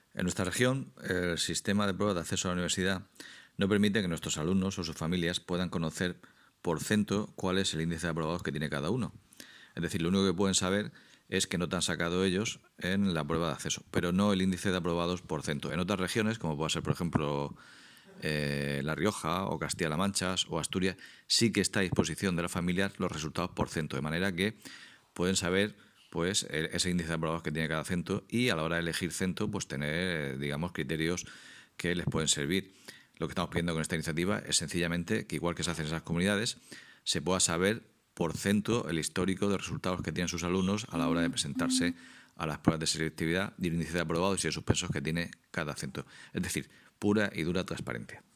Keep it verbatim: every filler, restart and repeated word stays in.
En nuestra región, el sistema de pruebas de acceso a la universidad no permite que nuestros alumnos o sus familias puedan conocer por cento cuál es el índice de aprobados que tiene cada uno. Es decir, lo único que pueden saber es que nota han sacado ellos en la prueba de acceso, pero no el índice de aprobados por cento. En otras regiones, como puede ser, por ejemplo, eh, La Rioja o Castilla-La Mancha o Asturias, sí que está a disposición de las familias los resultados por cento, de manera que pueden saber pues ese índice de aprobados que tiene cada centro y a la hora de elegir centro pues tener, digamos, criterios que les pueden servir. Lo que estamos pidiendo con esta iniciativa es sencillamente que, igual que se hace en esas comunidades, se pueda saber por centro el histórico de resultados que tienen sus alumnos a la hora de presentarse a las pruebas de selectividad y el índice de aprobados y de suspensos que tiene cada centro. Es decir, pura y dura transparencia.